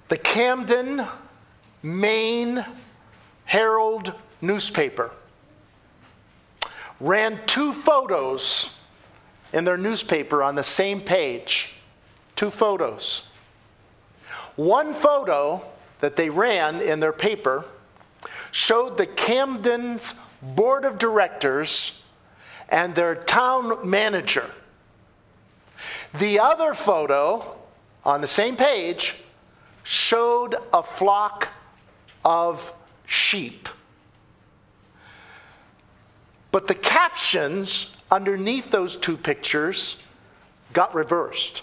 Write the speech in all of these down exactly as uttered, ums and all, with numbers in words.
The Camden, Maine Herald newspaper ran two photos in their newspaper on the same page. Two photos. One photo that they ran in their paper showed the Camden's board of directors and their town manager. The other photo on the same page showed a flock of sheep. But the captions underneath those two pictures got reversed.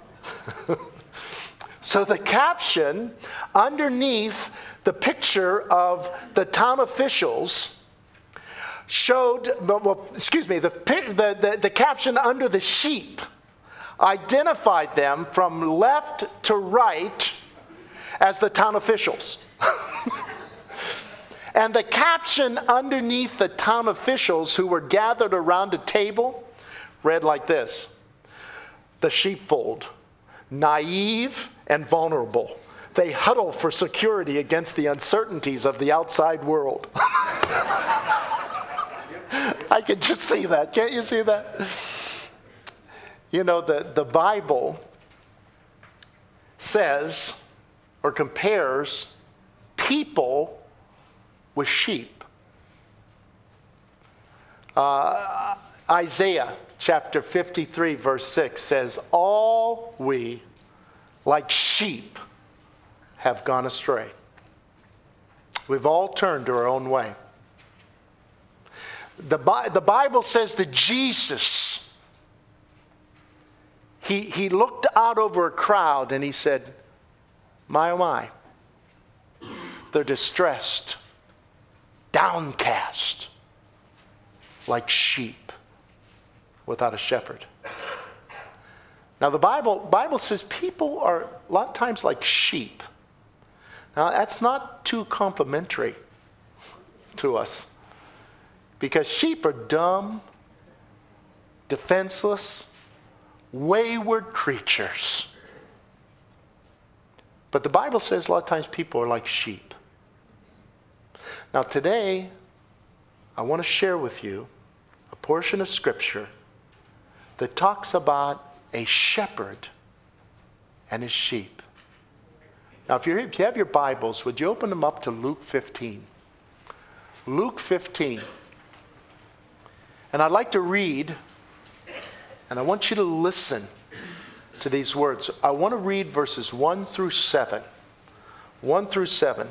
So the caption underneath the picture of the town officials showed, well, excuse me, the, the, the, the caption under the sheep identified them from left to right as the town officials. And the caption underneath the town officials who were gathered around a table read like this: the sheepfold, naive and vulnerable. They huddle for security against the uncertainties of the outside world. I can just see that. Can't you see that? You know, the, the Bible says or compares people with sheep. Uh, Isaiah chapter fifty-three verse six says, all we like sheep have gone astray. We've all turned to our own way. The, Bi- the Bible says that Jesus, he, he looked out over a crowd and he said, my, oh my, they're distressed, downcast, like sheep without a shepherd. Now the Bible, Bible says people are a lot of times like sheep. Now that's not too complimentary to us, because sheep are dumb, defenseless, wayward creatures. But the Bible says a lot of times people are like sheep. Now today, I want to share with you a portion of Scripture that talks about a shepherd and his sheep. Now if, you're, if you have your Bibles, would you open them up to Luke fifteen? Luke fifteen. And I'd like to read, and I want you to listen to these words. I want to read verses one through seven. one through seven.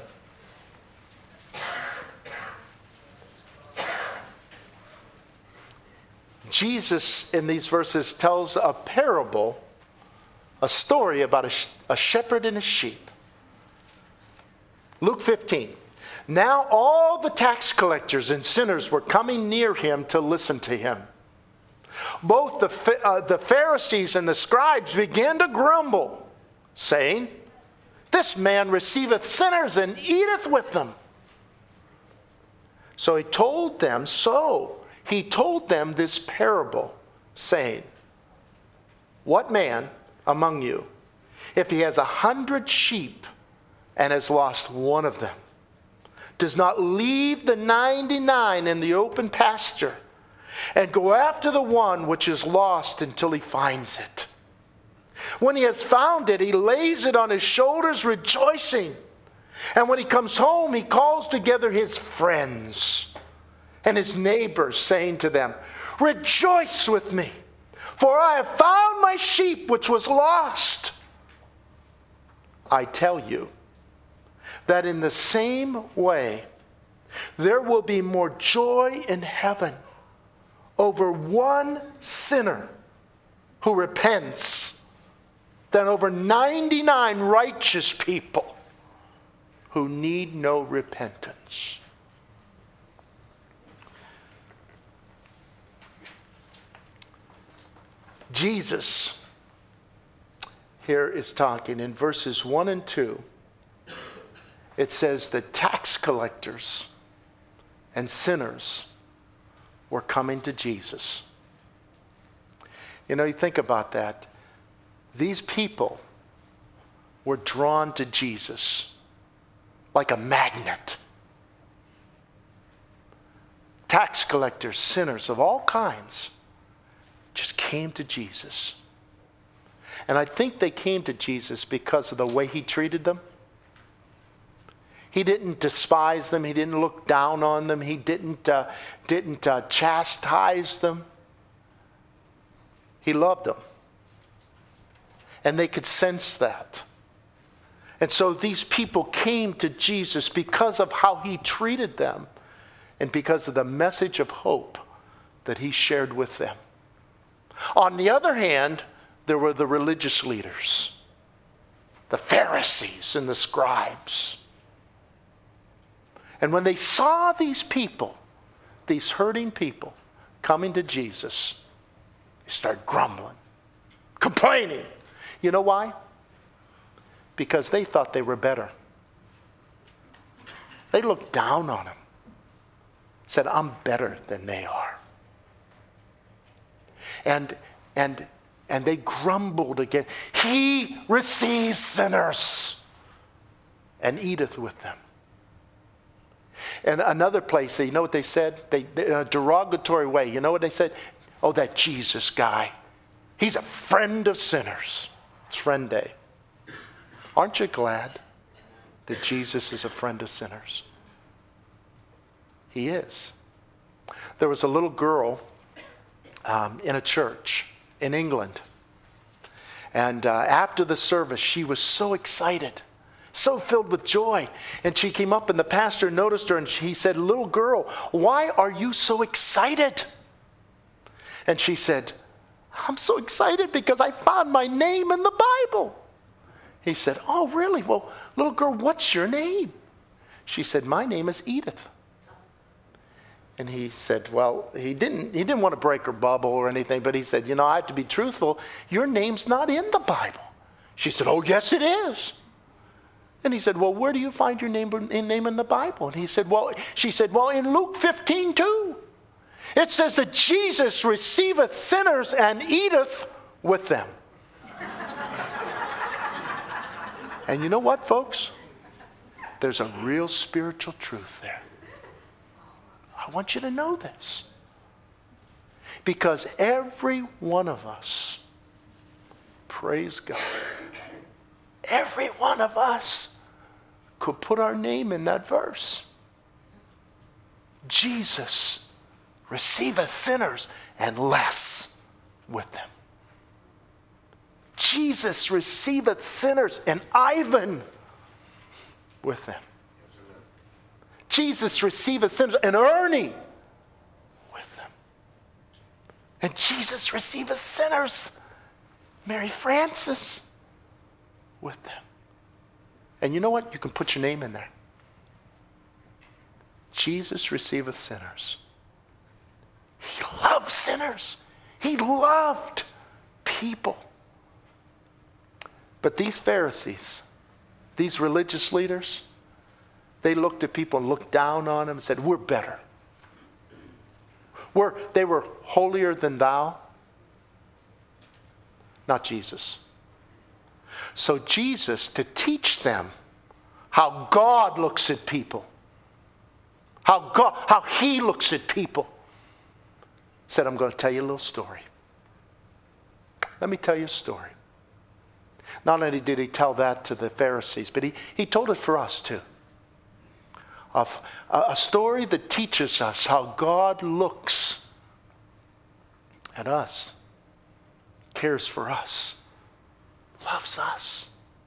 Jesus, in these verses, tells a parable, a story about a, a shepherd and a sheep. Luke fifteen. Now all the tax collectors and sinners were coming near him to listen to him. Both the, uh, the Pharisees and the scribes began to grumble, saying, this man receiveth sinners and eateth with them. So he told them, so he told them this parable, saying, what man among you, if he has a hundred sheep and has lost one of them, does not leave the ninety-nine in the open pasture and go after the one which is lost until he finds it? When he has found it, he lays it on his shoulders, rejoicing. And when he comes home, he calls together his friends and his neighbors, saying to them, rejoice with me, for I have found my sheep which was lost. I tell you that in the same way, there will be more joy in heaven over one sinner who repents than over ninety-nine righteous people who need no repentance. Jesus here is talking in verses one and two. It says the tax collectors and sinners were coming to Jesus. You know, you think about that. These people were drawn to Jesus like a magnet. Tax collectors, sinners of all kinds, just came to Jesus. And I think they came to Jesus because of the way he treated them. He didn't despise them. He didn't look down on them. He didn't, uh, didn't uh, chastise them. He loved them. And they could sense that. And so these people came to Jesus because of how he treated them and because of the message of hope that he shared with them. On the other hand, there were the religious leaders, the Pharisees and the scribes. And when they saw these people, these hurting people, coming to Jesus, they started grumbling, complaining. You know why? Because they thought they were better. They looked down on him, said, I'm better than they are. And, and, and they grumbled again. He receives sinners and eateth with them. And another place, you know what they said? They, in a derogatory way, you know what they said? Oh, that Jesus guy. He's a friend of sinners. It's Friend Day. Aren't you glad that Jesus is a friend of sinners? He is. There was a little girl um, in a church in England. And uh, after the service, she was so excited, so filled with joy. And she came up and the pastor noticed her and he said, little girl, why are you so excited? And she said, I'm so excited because I found my name in the Bible. He said, oh, really? Well, little girl, what's your name? She said, my name is Edith. And he said, well, he didn't, he didn't want to break her bubble or anything, but he said, you know, I have to be truthful. Your name's not in the Bible. She said, oh, yes, it is. And he said, well, where do you find your name, name in the Bible? And he said, well, she said, well, in Luke fifteen two, it says that Jesus receiveth sinners and eateth with them. And you know what, folks? There's a real spiritual truth there. I want you to know this. Because every one of us, praise God, every one of us could put our name in that verse. Jesus receiveth sinners and less with them. Jesus receiveth sinners and Ivan with them. Jesus receiveth sinners and Ernie with them. And Jesus receiveth sinners, Mary Frances, with them. And you know what? You can put your name in there. Jesus receiveth sinners. He loved sinners. He loved people. But these Pharisees, these religious leaders, they looked at people and looked down on them and said, we're better. We're, they were holier than thou. Not Jesus. So Jesus, to teach them how God looks at people, how God, how he looks at people, said, I'm going to tell you a little story. Let me tell you a story. Not only did he tell that to the Pharisees, but he, he told it for us too. Of a, a story that teaches us how God looks at us, cares for us, loves us.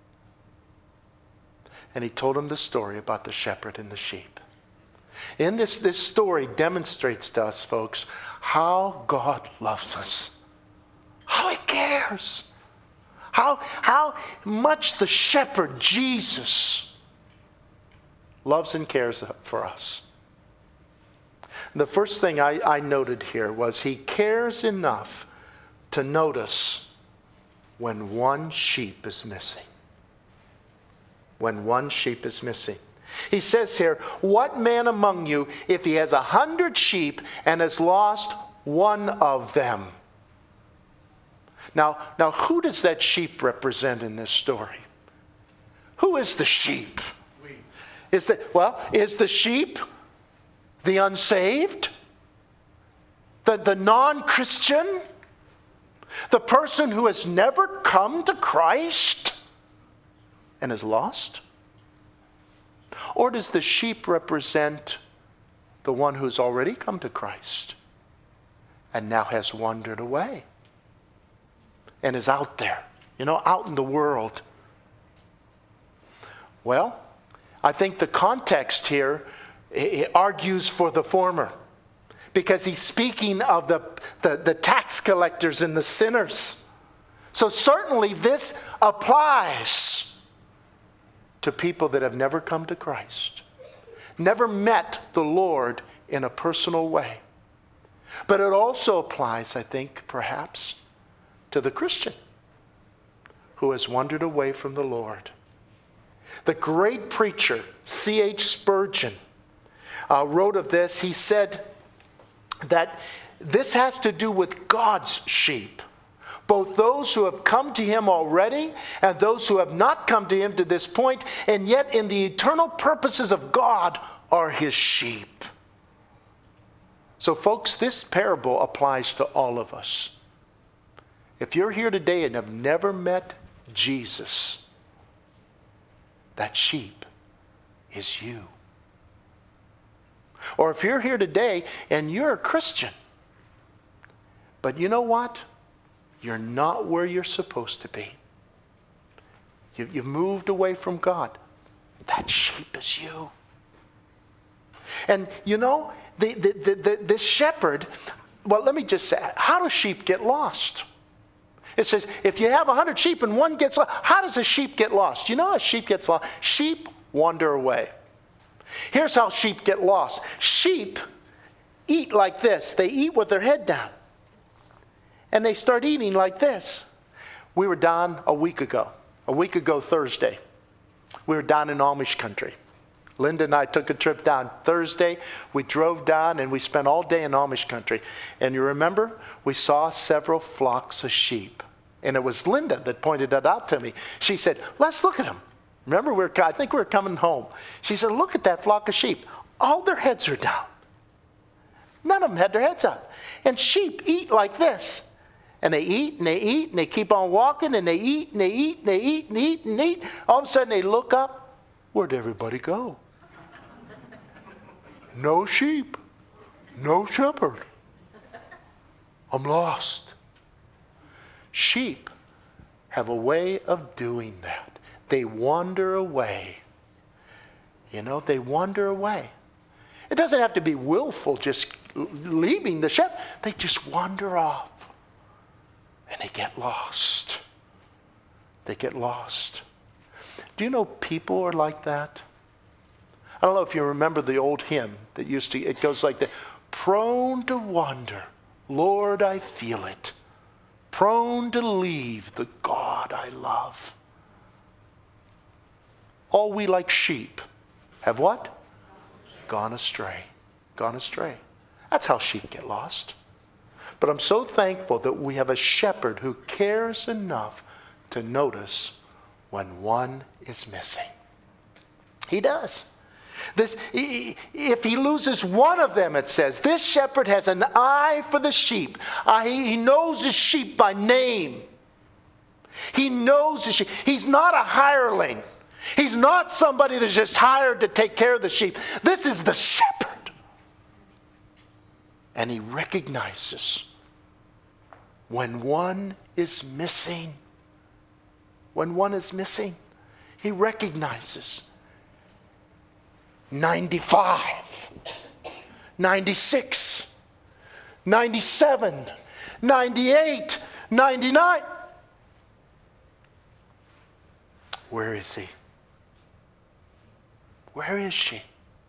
And he told him the story about the shepherd and the sheep. In this, this story demonstrates to us, folks, how God loves us, how he cares, how, how much the shepherd, Jesus, loves and cares for us. And the first thing I, I noted here was he cares enough to notice when one sheep is missing. When one sheep is missing. He says here, what man among you, if he has a hundred sheep and has lost one of them? Now, now, who does that sheep represent in this story? Who is the sheep? Is the, well, is the sheep the unsaved? The, the non-Christian? The person who has never come to Christ and is lost? Or does the sheep represent the one who's already come to Christ and now has wandered away and is out there, you know, out in the world? Well, I think the context here it argues for the former, because he's speaking of the, the, the tax collectors and the sinners. So certainly this applies to people that have never come to Christ, never met the Lord in a personal way. But it also applies, I think, perhaps, to the Christian who has wandered away from the Lord. The great preacher, C H Spurgeon, uh, wrote of this. He said that this has to do with God's sheep, both those who have come to him already and those who have not come to him to this point, and yet in the eternal purposes of God are his sheep. So folks, this parable applies to all of us. If you're here today and have never met Jesus, that sheep is you. Or if you're here today and you're a Christian, but you know what? You're not where you're supposed to be. You, you've moved away from God. That sheep is you. And you know, the, the, the, the, this shepherd, well, let me just say, how do sheep get lost? It says, if you have a hundred sheep and one gets lost, how does a sheep get lost? You know how a sheep gets lost? Sheep wander away. Here's how sheep get lost. Sheep eat like this. They eat with their head down. And they start eating like this. We were down a week ago. A week ago Thursday. We were down in Amish country. Linda and I took a trip down Thursday. We drove down and we spent all day in Amish country. And you remember, we saw several flocks of sheep. And it was Linda that pointed that out to me. She said, let's look at them. Remember, we were, I think we were coming home. She said, look at that flock of sheep. All their heads are down. None of them had their heads up. And sheep eat like this. And they eat and they eat and they keep on walking and they eat and they eat and they eat and eat and eat. All of a sudden they look up. Where'd everybody go? No sheep. No shepherd. I'm lost. Sheep have a way of doing that. They wander away. You know, they wander away. It doesn't have to be willful, just leaving the shepherd. They just wander off. And they get lost. They get lost. Do you know people are like that? I don't know if you remember the old hymn that used to, it goes like that. Prone to wander, Lord, I feel it. Prone to leave the God I love. All we like sheep have what? Gone astray. Gone astray. That's how sheep get lost. But I'm so thankful that we have a shepherd who cares enough to notice when one is missing. He does. This, if he loses one of them, it says, this shepherd has an eye for the sheep. Uh, he, he knows his sheep by name. He knows his sheep. He's not a hireling. He's not somebody that's just hired to take care of the sheep. This is the shepherd. And he recognizes when one is missing. When one is missing, he recognizes. ninety-five, ninety-six, ninety-seven, ninety-eight, ninety-nine. Where is he? Where is she?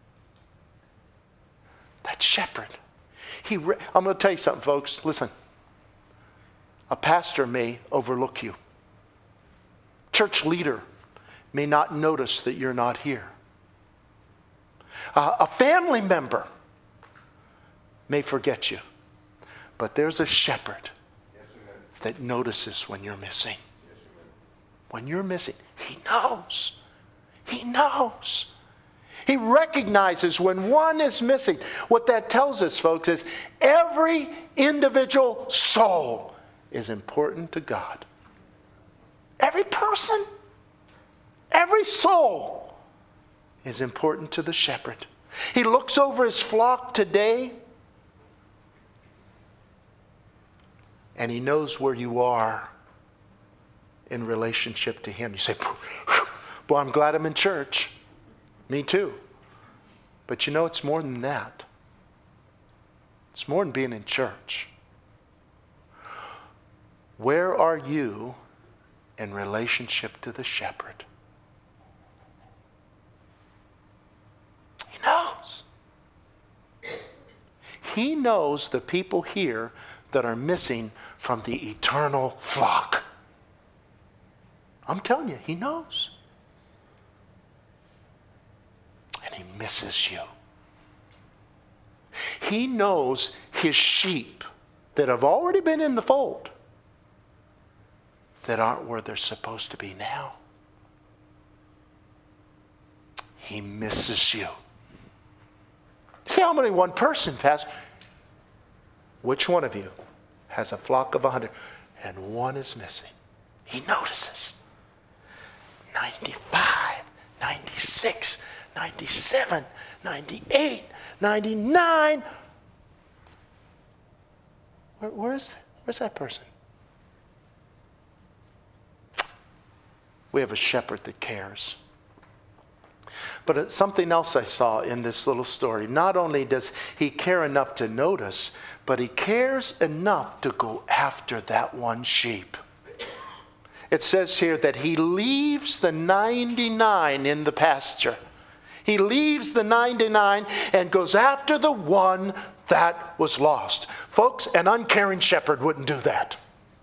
That shepherd. He re- I'm going to tell you something, folks. Listen. A pastor may overlook you. Church leader may not notice that you're not here. Uh, a family member may forget you. But there's a shepherd that notices when you're missing. When you're missing, he knows. He knows. He recognizes when one is missing. What that tells us, folks, is every individual soul is important to God. Every person, every soul is important to the shepherd. He looks over his flock today, and he knows where you are in relationship to him. You say, well, I'm glad I'm in church. Me too. But you know, it's more than that. It's more than being in church. Where are you in relationship to the shepherd? He knows. He knows the people here that are missing from the eternal flock. I'm telling you, he knows. And he misses you. He knows his sheep that have already been in the fold that aren't where they're supposed to be now. He misses you. See how many one person, Pastor? Which one of you has a flock of a hundred and one is missing? He notices. ninety-five, ninety-six, ninety-seven, ninety-eight, ninety-nine. Where, where's, where's that person? We have a shepherd that cares. But it's something else I saw in this little story. Not only does he care enough to notice, but he cares enough to go after that one sheep. It says here that he leaves the ninety-nine in the pasture. He leaves the ninety-nine and goes after the one that was lost. Folks, an uncaring shepherd wouldn't do that.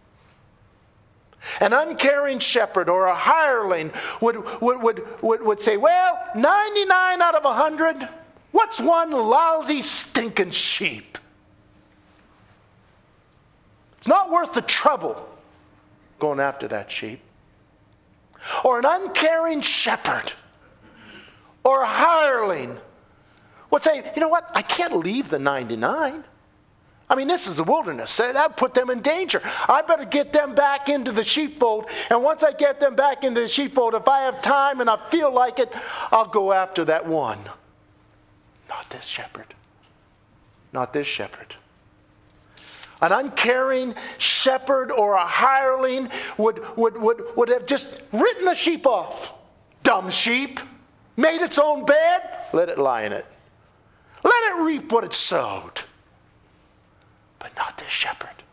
An uncaring shepherd or a hireling would, would, would, would, would say, well, ninety-nine out of one hundred, what's one lousy, stinking sheep? It's not worth the trouble going after that sheep. Or an uncaring shepherd or a hireling would say, you know what, I can't leave the ninety-nine. I mean, this is the wilderness. That would put them in danger. I better get them back into the sheepfold. And once I get them back into the sheepfold, if I have time and I feel like it, I'll go after that one. Not this shepherd. Not this shepherd. An uncaring shepherd or a hireling would, would, would, would have just written the sheep off. Dumb sheep. Made its own bed. Let it lie in it. Let it reap what it sowed. But not this shepherd.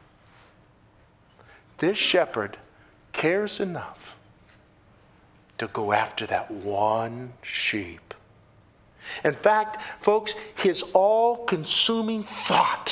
This shepherd cares enough to go after that one sheep. In fact, folks, his all-consuming thought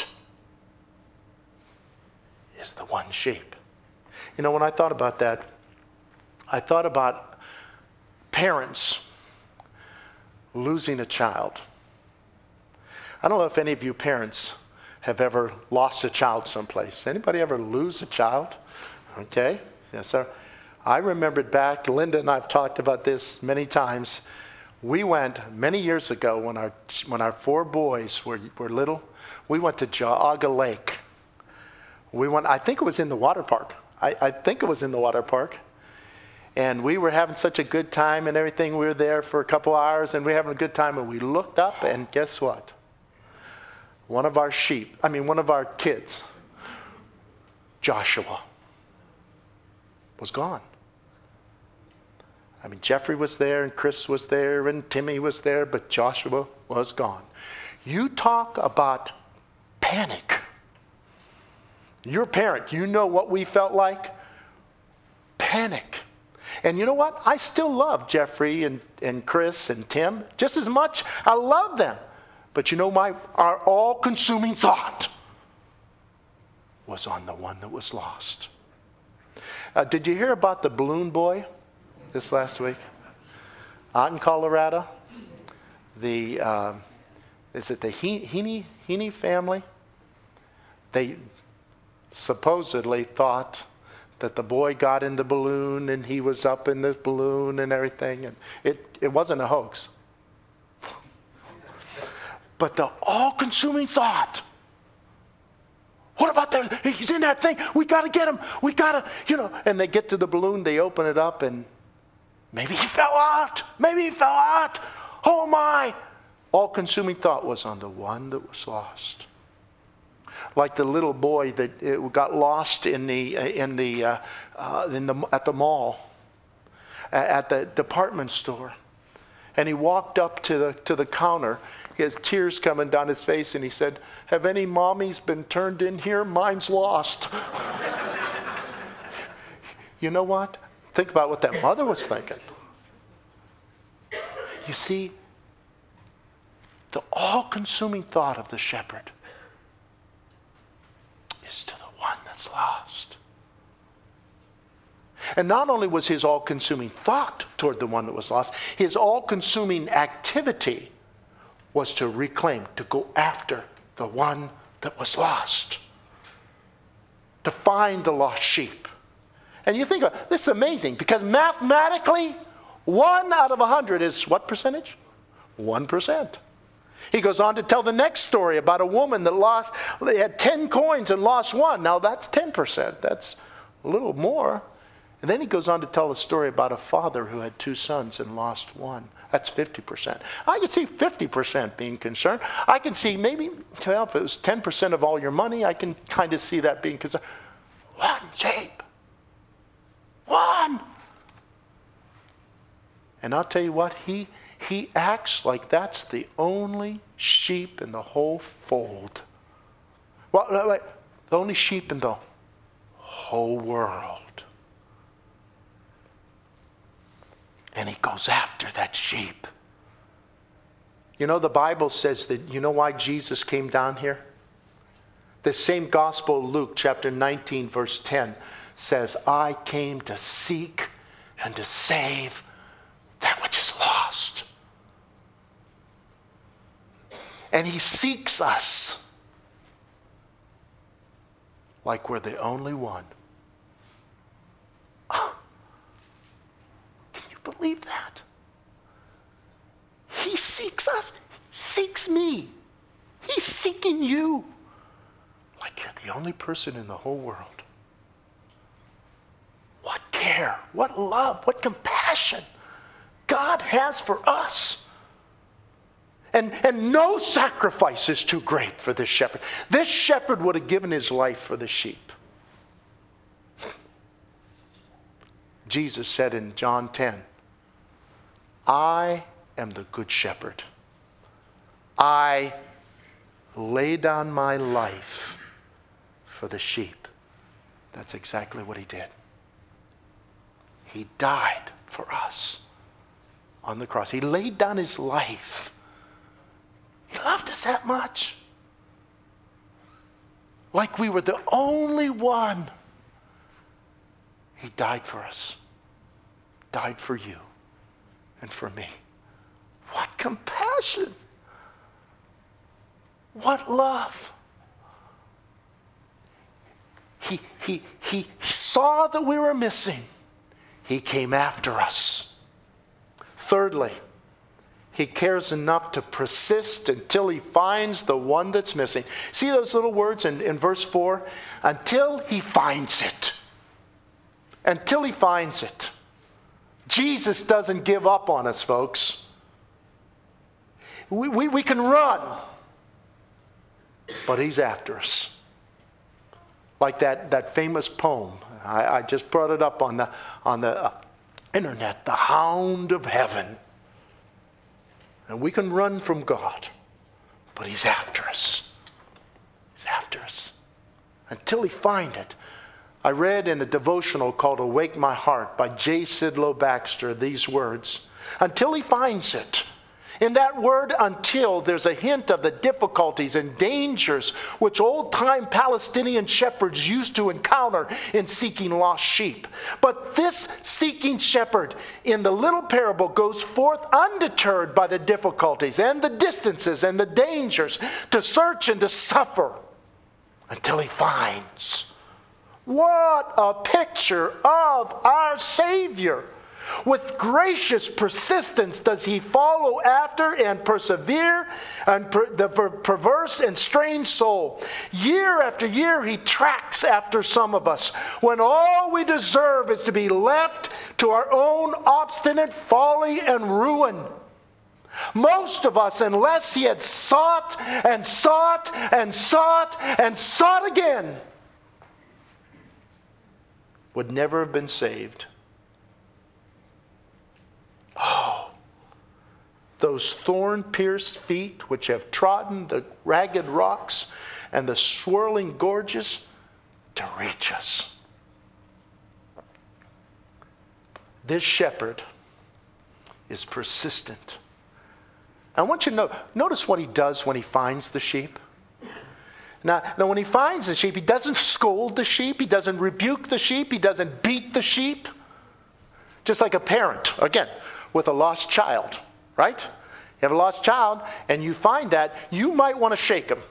is the one sheep. You know, when I thought about that, I thought about parents losing a child. I don't know if any of you parents have ever lost a child someplace. Anybody ever lose a child? Okay, yes, sir. I remembered back, Linda and I have talked about this many times. We went many years ago when our when our four boys were, were little, we went to Geauga Lake. We went, I think it was in the water park. I, I think it was in the water park. And we were having such a good time and everything. We were there for a couple hours and we were having a good time. And we looked up and guess what? One of our sheep, I mean one of our kids, Joshua, was gone. I mean, Jeffrey was there and Chris was there and Timmy was there, but Joshua was gone. You talk about panic. You're a parent. You know what we felt like? Panic. And you know what? I still love Jeffrey and, and Chris and Tim just as much. I love them. But you know, my our all-consuming thought was on the one that was lost. Uh, did you hear about the balloon boy this last week? Out in Colorado? The, uh, is it the Heaney, Heaney family? They supposedly thought that the boy got in the balloon and he was up in the balloon and everything. And it, it wasn't a hoax. But the all-consuming thought, what about that? He's in that thing. We got to get him. We got to, you know. And they get to the balloon. They open it up and maybe he fell out. Maybe he fell out. Oh, my. All-consuming thought was on the one that was lost. Like the little boy that got lost in the in the uh, uh, in the at the mall, at the department store, and he walked up to the to the counter. He has tears coming down his face, and he said, "Have any mommies been turned in here? Mine's lost." You know what? Think about what that mother was thinking. You see, the all-consuming thought of the shepherd is to the one that's lost. And not only was his all-consuming thought toward the one that was lost, his all-consuming activity was to reclaim, to go after the one that was lost, to find the lost sheep. And you think, this is amazing, because mathematically, one out of a hundred is what percentage? One percent. He goes on to tell the next story about a woman that lost, had ten coins and lost one. Now that's ten percent. That's a little more. And then he goes on to tell a story about a father who had two sons and lost one. That's fifty percent. I can see fifty percent being concerned. I can see maybe, well, if it was ten percent of all your money, I can kind of see that being concerned. One sheep. One. And I'll tell you what, he... He acts like that's the only sheep in the whole fold. Well, wait, the only sheep in the whole world. And he goes after that sheep. You know, the Bible says that, you know why Jesus came down here? The same gospel, Luke chapter nineteen, verse ten, says, I came to seek and to save that which is lost. And he seeks us like we're the only one. Oh, can you believe that? He seeks us. He seeks me. He's seeking you like you're the only person in the whole world. What care, what love, what compassion God has for us. And, and no sacrifice is too great for this shepherd. This shepherd would have given his life for the sheep. Jesus said in John ten, I am the good shepherd. I lay down my life for the sheep. That's exactly what he did. He died for us on the cross. He laid down his life. He loved us that much. Like we were the only one. He died for us. Died for you and for me. What compassion. What love. He, he, he, he saw that we were missing. He came after us. Thirdly, he cares enough to persist until he finds the one that's missing. See those little words in, in verse four? Until he finds it. Until he finds it. Jesus doesn't give up on us, folks. We, we, we can run, but he's after us. Like that, that famous poem. I, I just brought it up on the, on the uh, internet. The Hound of Heaven. And we can run from God, but he's after us. He's after us. Until he find it. I read in a devotional called Awake My Heart by J. Sidlow Baxter these words. Until he finds it. In that word until, there's a hint of the difficulties and dangers which old-time Palestinian shepherds used to encounter in seeking lost sheep. But this seeking shepherd in the little parable goes forth undeterred by the difficulties and the distances and the dangers to search and to suffer until he finds What a picture of our Savior. With gracious persistence does he follow after and persevere and per, the per, perverse and strange soul. Year after year he tracks after some of us when all we deserve is to be left to our own obstinate folly and ruin. Most of us, unless he had sought and sought and sought and sought again, would never have been saved. Oh, those thorn-pierced feet which have trodden the ragged rocks and the swirling gorges to reach us. This shepherd is persistent. I want you to know, notice what he does when he finds the sheep. Now, now, when he finds the sheep, he doesn't scold the sheep. He doesn't rebuke the sheep. He doesn't beat the sheep. Just like a parent, again, with a lost child, right? You have a lost child, and you find that, you might want to shake him.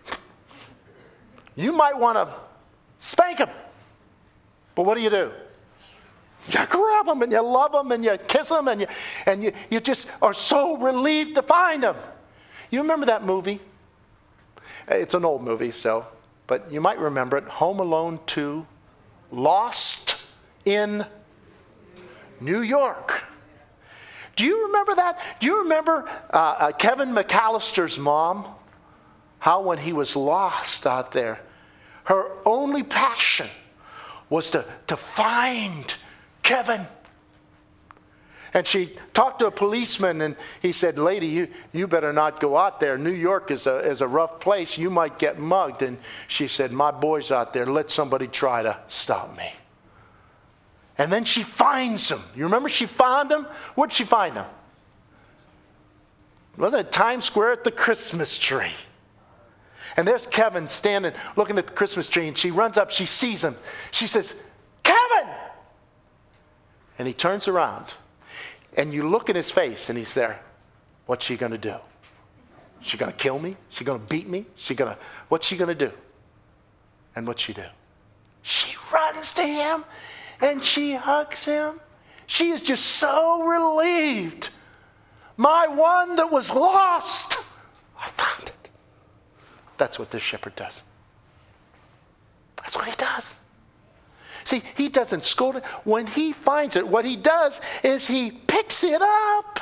You might want to spank him. But what do you do? You grab him, and you love him, and you kiss him, and you, and you, you just are so relieved to find him. You remember that movie? It's an old movie, so, but you might remember it. Home Alone two, Lost in New York. Do you remember that? Do you remember uh, uh, Kevin McAllister's mom? How when he was lost out there, her only passion was to, to find Kevin. And she talked to a policeman, and he said, lady, you, you better not go out there. New York is a, is a rough place. You might get mugged. And she said, my boy's out there. Let somebody try to stop me. And then she finds him. You remember she found him? Where'd she find him? Wasn't it Times Square at the Christmas tree? And there's Kevin standing, looking at the Christmas tree, and she runs up, she sees him. She says, Kevin! And he turns around, and you look in his face, and he's there. What's she going to do? Is she going to kill me? Is she going to beat me? Is she going to, what's she going to do? And what's she do? She runs to him, and she hugs him. She is just so relieved. My one that was lost, I found it. That's what this shepherd does. That's what he does. See, he doesn't scold it. When he finds it, what he does is he picks it up.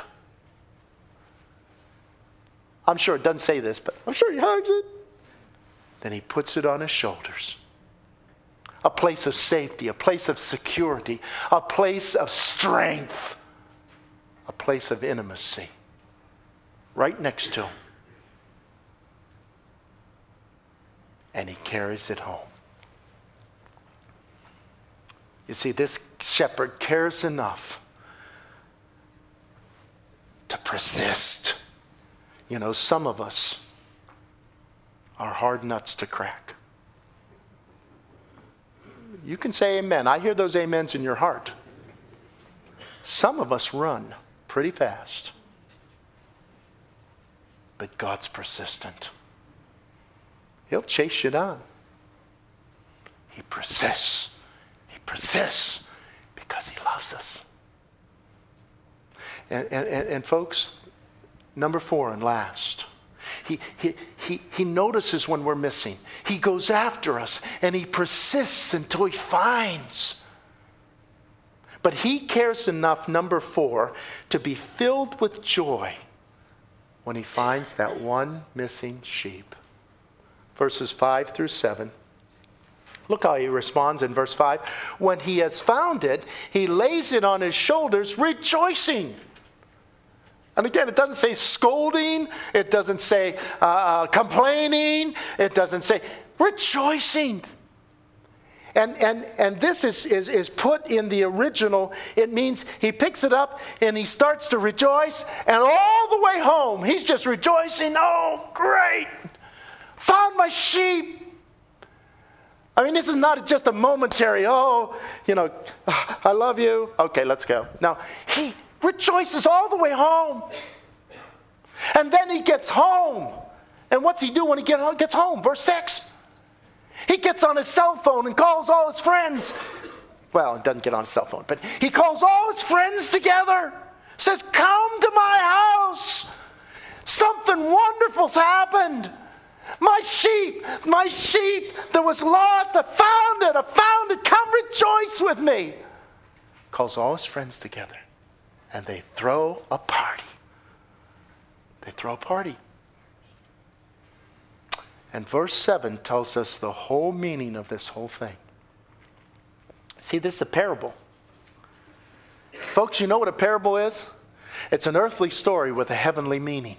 I'm sure it doesn't say this, but I'm sure he hugs it. Then he puts it on his shoulders. A place of safety, a place of security, a place of strength, a place of intimacy. Right next to him. And he carries it home. You see, this shepherd cares enough to persist. You know, some of us are hard nuts to crack. You can say amen. I hear those amens in your heart. Some of us run pretty fast. But God's persistent. He'll chase you down. He persists. He persists because he loves us. And, and, and folks, number four and last, he, he, he, he notices when we're missing. He goes after us and he persists until he finds. But he cares enough, number four, to be filled with joy when he finds that one missing sheep. Verses five through seven. Look how he responds in verse five. When he has found it, he lays it on his shoulders, rejoicing. And again, it doesn't say scolding. It doesn't say uh, complaining. It doesn't say rejoicing. And and and this is, is, is put in the original. It means he picks it up and he starts to rejoice. And all the way home, he's just rejoicing. Oh, great. Found my sheep. I mean, this is not just a momentary, oh, you know, I love you. Okay, let's go. No, he rejoices all the way home. And then he gets home. And what's he do when he get, gets home? Verse six. He gets on his cell phone and calls all his friends. Well, it doesn't get on his cell phone, but he calls all his friends together. Says, come to my house. Something wonderful's happened. My sheep, my sheep that was lost, I found it, I found it. Come rejoice with me. Calls all his friends together and they throw a party. They throw a party. And verse seven tells us the whole meaning of this whole thing. See, this is a parable. Folks, you know what a parable is? It's an earthly story with a heavenly meaning.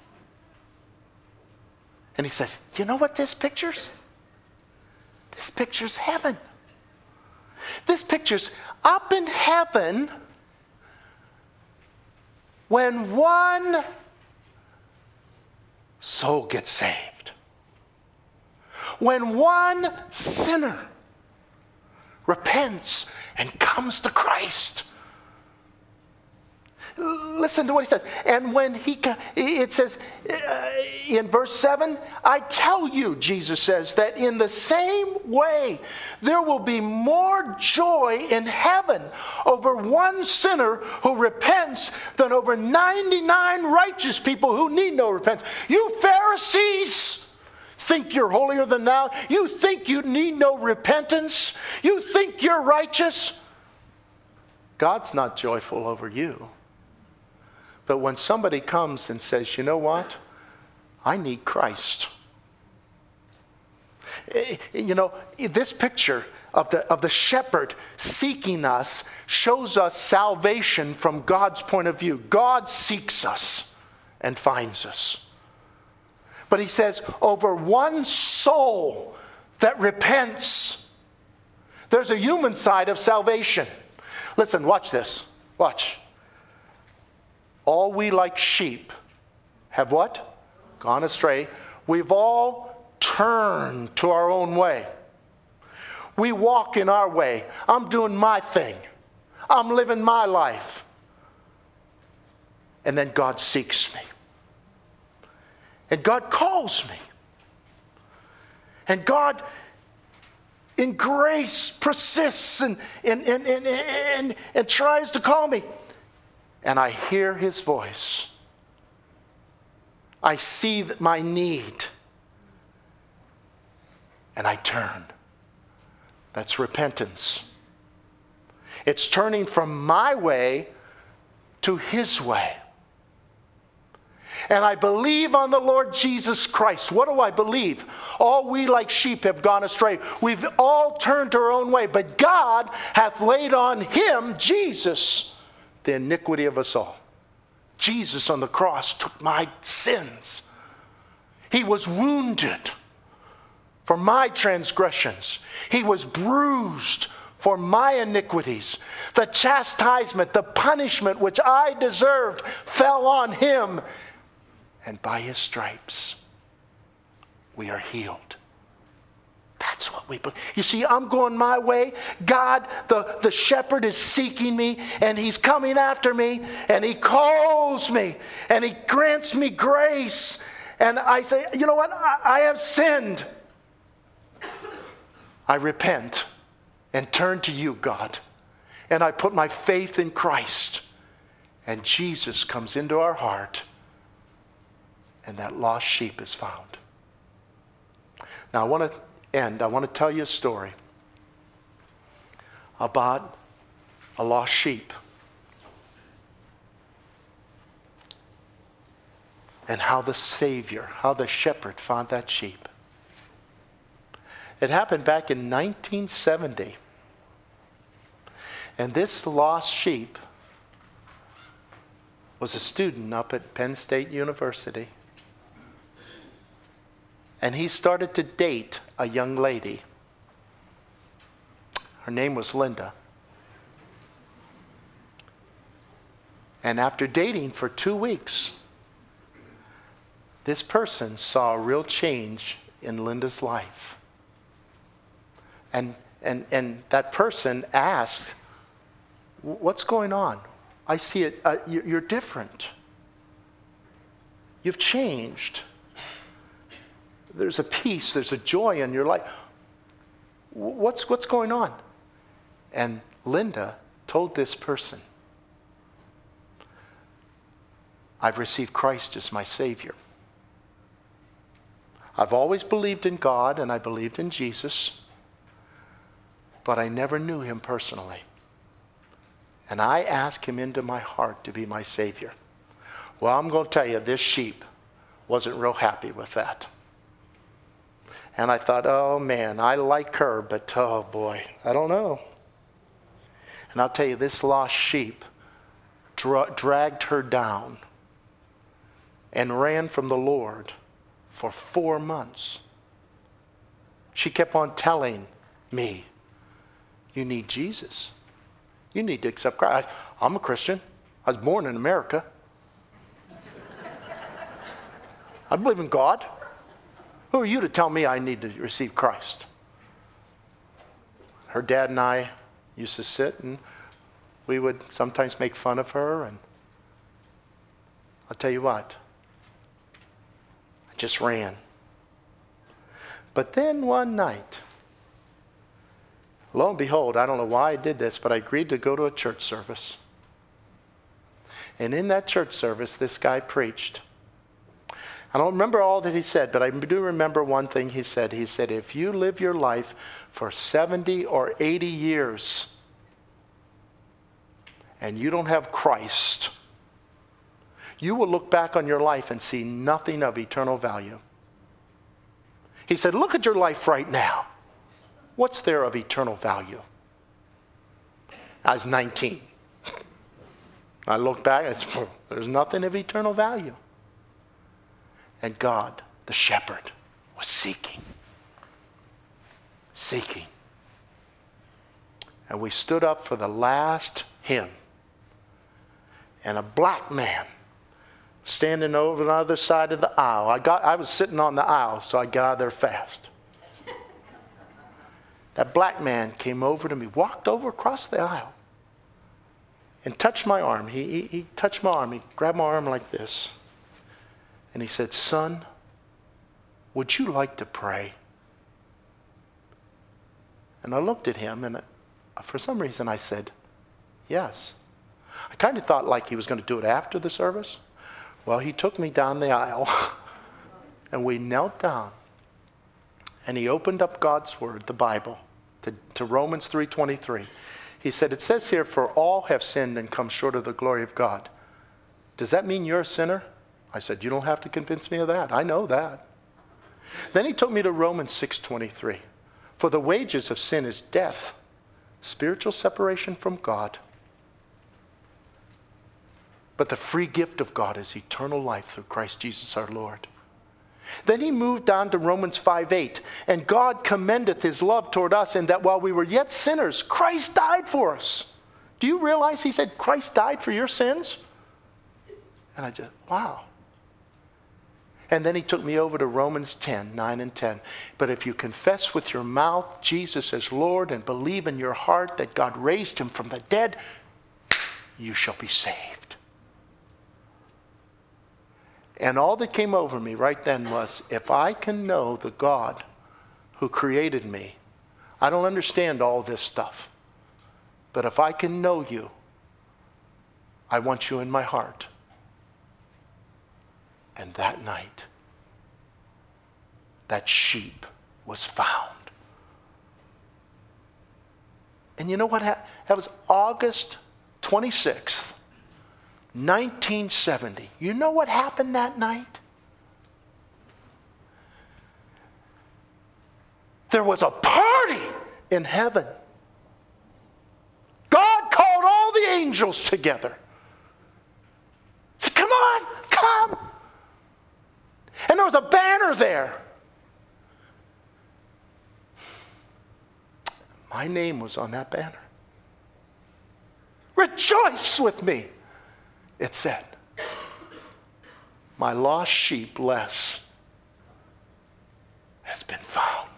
And he says, you know what this pictures? This pictures heaven. This pictures up in heaven when one soul gets saved. When one sinner repents and comes to Christ. Listen to what he says. And when he, it says uh, in verse seven, I tell you, Jesus says, that in the same way there will be more joy in heaven over one sinner who repents than over ninety-nine righteous people who need no repentance. You Pharisees think you're holier than thou. You think you need no repentance. You think you're righteous. God's not joyful over you. But when somebody comes and says, you know what? I need Christ. You know, this picture of the, of the shepherd seeking us shows us salvation from God's point of view. God seeks us and finds us. But he says, over one soul that repents, there's a human side of salvation. Listen, watch this. Watch. All we like sheep have what? Gone astray. We've all turned to our own way. We walk in our way. I'm doing my thing. I'm living my life. And then God seeks me. And God calls me. And God, in grace, persists and, and, and, and, and, and tries to call me. And I hear his voice. I see my need. And I turn. That's repentance. It's turning from my way to his way. And I believe on the Lord Jesus Christ. What do I believe? All we like sheep have gone astray. We've all turned our own way. But God hath laid on him, Jesus, the iniquity of us all. Jesus on the cross took my sins. He was wounded for my transgressions. He was bruised for my iniquities. The chastisement, the punishment which I deserved fell on him. And by his stripes, we are healed. That's what we believe. You see, I'm going my way. God, the, the shepherd, is seeking me, and he's coming after me, and he calls me, and he grants me grace. And I say, you know what? I, I have sinned. I repent and turn to you, God. And I put my faith in Christ. And Jesus comes into our heart, and that lost sheep is found. Now, I want to end. I want to tell you a story about a lost sheep and how the Savior, how the shepherd found that sheep. It happened back in nineteen seventy. And this lost sheep was a student up at Penn State University. And he started to date a young lady. Her name was Linda. And after dating for two weeks, this person saw a real change in Linda's life. And, and, and that person asked, what's going on? I see it, uh, you're different. You've changed. There's a peace, there's a joy in your life. What's, what's going on? And Linda told this person, I've received Christ as my Savior. I've always believed in God and I believed in Jesus, but I never knew him personally. And I asked him into my heart to be my Savior. Well, I'm going to tell you, this sheep wasn't real happy with that. And I thought, oh man, I like her, but oh boy, I don't know. And I'll tell you, this lost sheep dra- dragged her down and ran from the Lord for four months. She kept on telling me, you need Jesus. You need to accept Christ. I, I'm a Christian. I was born in America. I believe in God. Who are you to tell me I need to receive Christ? Her dad and I used to sit and we would sometimes make fun of her, and I'll tell you what, I just ran. But then one night, lo and behold, I don't know why I did this, but I agreed to go to a church service. And in that church service, this guy preached. I don't remember all that he said, but I do remember one thing he said. He said, if you live your life for seventy or eighty years and you don't have Christ, you will look back on your life and see nothing of eternal value. He said, look at your life right now. What's there of eternal value? I was nineteen. I look back and said, there's nothing of eternal value. And God, the shepherd, was seeking. Seeking. And we stood up for the last hymn. And a black man standing over the other side of the aisle. I got I was sitting on the aisle, so I got out of there fast. That black man came over to me, walked over across the aisle, and touched my arm. He, he, he touched my arm. He grabbed my arm like this. And he said, son, would you like to pray? And I looked at him, and for some reason I said, yes. I kind of thought like he was going to do it after the service. Well, he took me down the aisle, and we knelt down, and he opened up God's word, the Bible, to, to Romans three twenty-three. He said, it says here, for all have sinned and come short of the glory of God. Does that mean you're a sinner? I said, you don't have to convince me of that. I know that. Then he took me to Romans six twenty-three. For the wages of sin is death, spiritual separation from God. But the free gift of God is eternal life through Christ Jesus our Lord. Then he moved on to Romans five eight. And God commendeth his love toward us in that while we were yet sinners, Christ died for us. Do you realize he said Christ died for your sins? And I just, wow. And then he took me over to Romans ten, nine and ten. But if you confess with your mouth Jesus as Lord and believe in your heart that God raised him from the dead, you shall be saved. And all that came over me right then was, if I can know the God who created me, I don't understand all this stuff, but if I can know you, I want you in my heart. And that night, that sheep was found. And you know what happened? That was August twenty-sixth, nineteen seventy. You know what happened that night? There was a party in heaven. God called all the angels together. He said, come on, come. And there was a banner there. My name was on that banner. Rejoice with me, it said. My lost sheep, Les, has been found.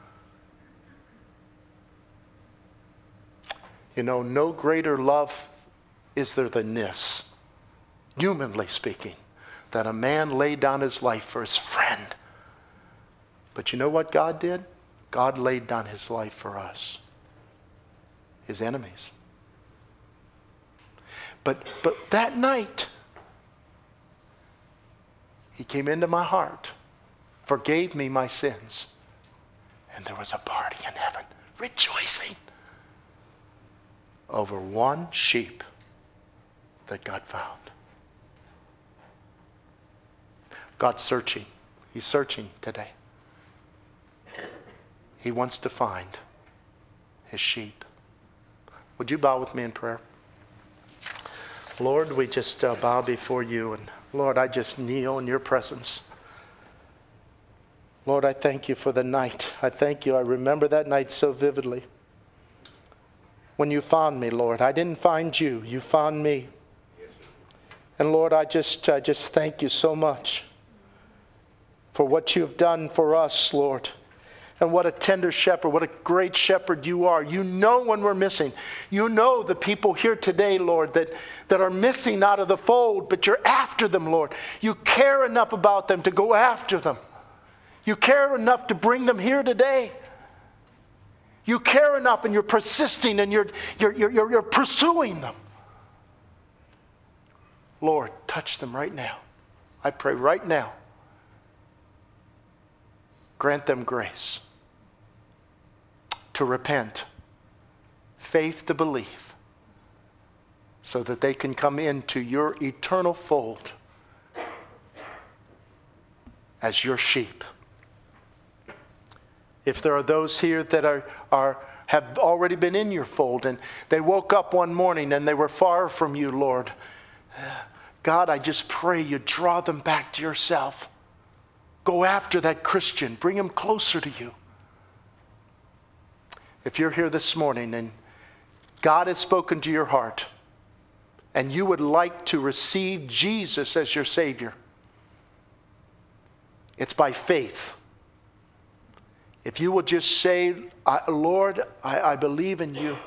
You know, no greater love is there than this, humanly speaking, that a man laid down his life for his friend. But you know what God did? God laid down his life for us, his enemies. But, but that night, he came into my heart, forgave me my sins, and there was a party in heaven, rejoicing over one sheep that God found. God's searching. He's searching today. He wants to find his sheep. Would you bow with me in prayer? Lord, we just uh, bow before you, and Lord, I just kneel in your presence. Lord, I thank you for the night. I thank you. I remember that night so vividly. When you found me, Lord, I didn't find you. You found me. And Lord, I just, I just thank you so much for what you've done for us, Lord. And what a tender shepherd, what a great shepherd you are. You know when we're missing. You know the people here today, Lord, that, that are missing out of the fold, but you're after them, Lord. You care enough about them to go after them. You care enough to bring them here today. You care enough, and you're persisting, and you're, you're, you're, you're pursuing them. Lord, touch them right now. I pray right now. Grant them grace to repent, faith to believe, so that they can come into your eternal fold as your sheep. If there are those here that are, are have already been in your fold and they woke up one morning and they were far from you, Lord, God, I just pray you draw them back to yourself. Go after that Christian. Bring him closer to you. If you're here this morning and God has spoken to your heart and you would like to receive Jesus as your Savior, it's by faith. If you will just say, Lord, I, I believe in you.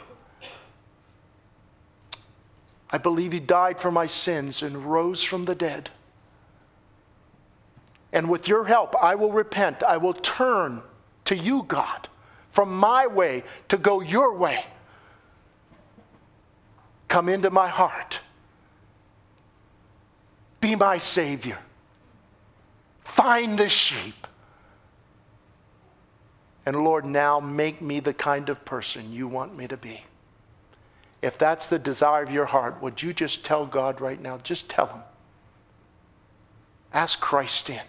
I believe you died for my sins and rose from the dead. And with your help, I will repent. I will turn to you, God, from my way to go your way. Come into my heart. Be my Savior. Find the sheep. And Lord, now make me the kind of person you want me to be. If that's the desire of your heart, would you just tell God right now? Just tell him. Ask Christ in.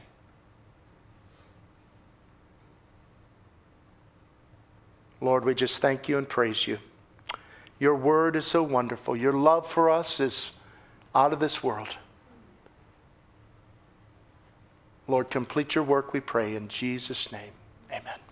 Lord, we just thank you and praise you. Your word is so wonderful. Your love for us is out of this world. Lord, complete your work, we pray in Jesus' name. Amen.